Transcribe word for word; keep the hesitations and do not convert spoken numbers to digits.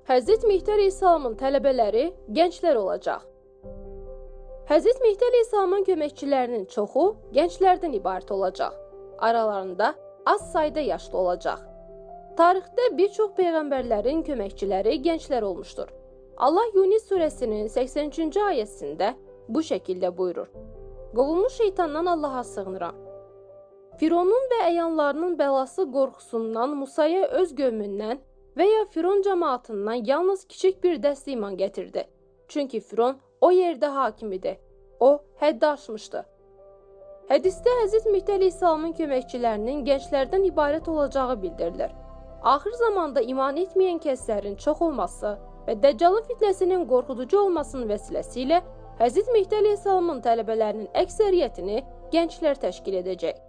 Həzrət Mehdi əleyhissalamın tələbələri gənclər olacaq. Həzrət Mehdi əleyhissalamın köməkçilərinin çoxu gənclərdən ibarət olacaq. Aralarında az sayda yaşlı olacaq. Tarixdə bir çox peyğəmbərlərin köməkçiləri gənclər olmuşdur. Allah Yunus surəsinin səksən üçüncü ayəsində bu şəkildə buyurur: Qovulmuş şeytandan Allaha sığınıram. Fironun və əyanlarının bəlası qorxusundan Musaya öz qövmündən və ya Firon cəmaatından yalnız kiçik bir dəstə iman gətirdi. Çünki Firon o yerdə hakim idi. O, həddi aşmışdı. Hədisdə Həzrət Mehdi əleyhissalamın köməkçilərinin gənclərdən ibarət olacağı bildirilir. Axır zamanda iman etməyən kəslərin çox olması və Dəccalın fitnəsinin qorxuducu olmasının vəsiləsi ilə Həzrət Mehdi əleyhissalamın tələbələrinin əksəriyyətini gənclər təşkil edəcək.